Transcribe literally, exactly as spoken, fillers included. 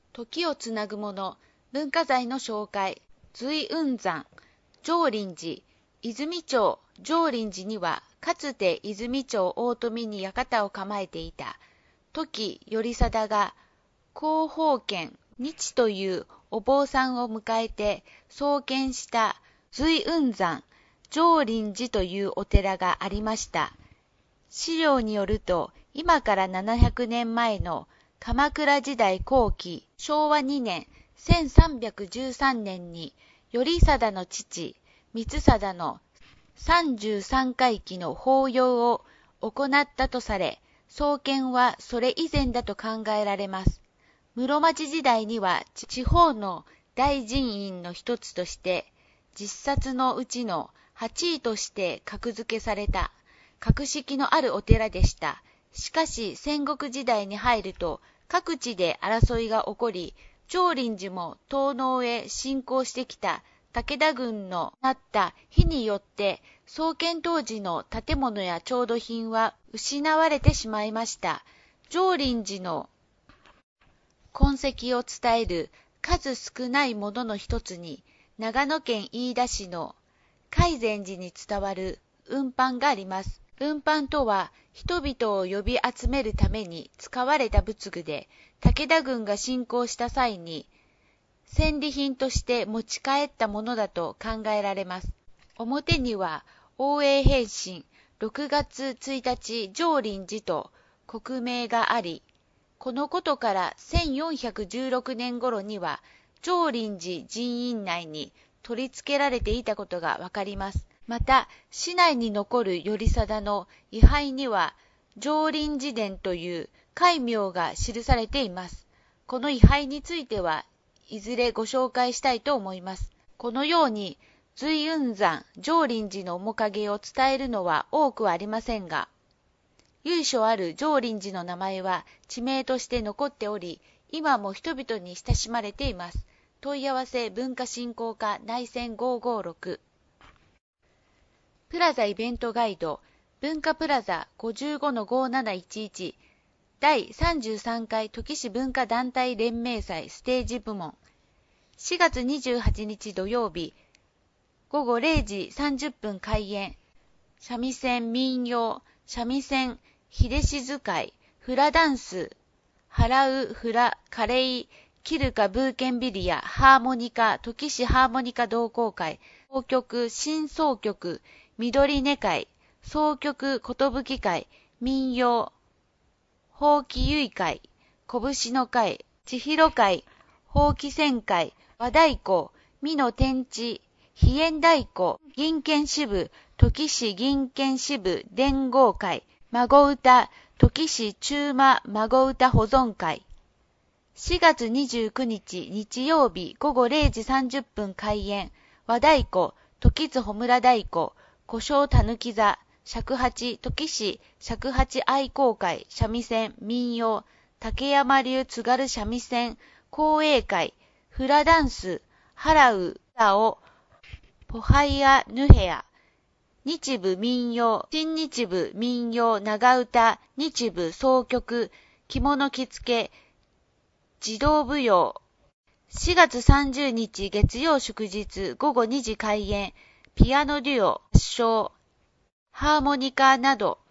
時をつなぐもの、文化財の紹介、随雲山、浄林寺、泉町、浄林寺には、かつて泉町大富に館を構えていた、時頼貞が、広報軒、日というお坊さんを迎えて創建した随雲山、浄林寺というお寺がありました。資料によると、今からななひゃくねんまえの鎌倉時代後期、しょうわにねん、せんさんびゃくじゅうさんねんに、頼貞の父、光貞のさんじゅうさんかい忌の法要を行ったとされ、創建はそれ以前だと考えられます。室町時代には地方の大寺院の一つとして、実札のうちのはちいとして格付けされた格式のあるお寺でした。しかし戦国時代に入ると各地で争いが起こり、浄林寺も東農へ侵攻してきた武田軍のなった日によって創建当時の建物や調度品は失われてしまいました。浄林寺の痕跡を伝える数少ないものの一つに、長野県飯田市の海禅寺に伝わる運搬があります。運搬とは人々を呼び集めるために使われた仏具で、武田軍が侵攻した際に戦利品として持ち帰ったものだと考えられます。表には応永平身ろくがつついたち浄林寺と刻銘があり、このことからせんよんひゃくじゅうろくねん頃には浄林寺寺院内に取り付けられていたことがわかります。また、市内に残る頼貞の位牌には浄林寺殿という戒名が記されています。この位牌についてはいずれご紹介したいと思います。このように随雲山、浄林寺の面影を伝えるのは多くはありませんが、由緒ある浄林寺の名前は地名として残っており、今も人々に親しまれています。問い合わせ文化振興課内線ごーごーろく。プラザイベントガイド、文化プラザ ごじゅうごのごーなないちいち、だいさんじゅうさんかい土岐市文化団体連盟祭ステージ部門。しがつにじゅうはちにち土曜日、ごごれいじさんじゅっぷん開演。三味線民謡、三味線、秀静会、フラダンス、払う、フラ、カレイ、キルカ、ブーケンビリア、ハーモニカ、土岐市ハーモニカ同好会、総曲、新総曲、緑音会、総曲、寿会、民謡、ほうき結会、拳の会、千尋会、ほうき線会、和太鼓、美の天地、飛燕太鼓、銀剣支部、土岐市銀剣支部連合会、孫歌、土岐市中馬孫歌保存会。しがつにじゅうくにち日曜日ごごれいじさんじゅっぷん開演。和太鼓、時津穂村太鼓、古生たぬき座、尺八、土岐市尺八愛好会、三味線、民謡、竹山流津軽三味線、講演会、フラダンス、払う、歌を、ポハイアヌヘア、日舞民謡、新日舞民謡長歌、日舞総曲、着物着付け、児童舞踊。しがつさんじゅうにち月曜祝日ごごにじ開演、ピアノデュオ、合唱、ハーモニカなど、